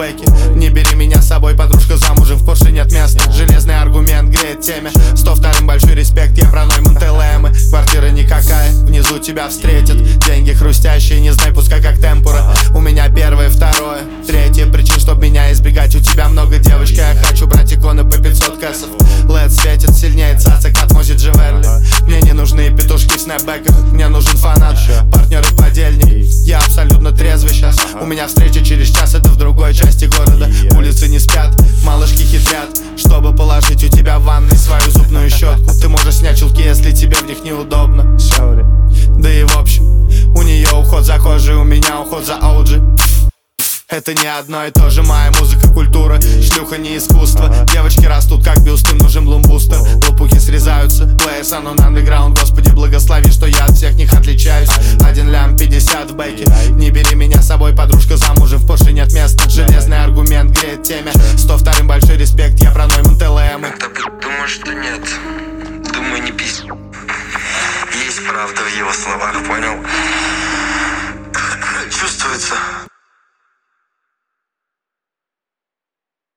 бэки. Не бери меня с собой, подружка замужем, в Порше нет места. Железный аргумент греет теме. 102-м большой респект, я про Нойман ТЛМ. Квартира никакая, внизу тебя встретят. Деньги хрустящие, не знай, пускай как темпура. У меня первое, второе, третье причин, чтоб меня избегать. У тебя много, девочка, я хочу брать иконы по 500 кэсов. LED светит сильнее цацик от Мози Джеверли. Мне не нужны петушки в снэпбэках, мне нужен фанат, партнер и подельник. Я абсолютно трезвый сейчас. У меня встреча через час, это в другой части города. Улицы не спят, малышки хитрят, чтобы положить у тебя в ванной свою зубную щетку. Ты можешь снять чулки, если тебе в них неудобно. Да и в общем, у нее уход за кожей, у меня уход за OG. Это не одно и то же, моя музыка, культура, шлюха не искусство. Девочки растут как бюсты, нужен блумбустер. Лопухи срезаются, плеерс on underground. Господи, благослови, что я от всех них отличаюсь. 1 лям 50 в бэке. Не бери меня с собой, подружка замужем, в Порше нет места. Железный аргумент греет теме. 102-м большой респект, я про Нойман ТЛМ. Думаю, что нет. Думаю, не пись. Есть правда в его словах, понял? Чувствуется.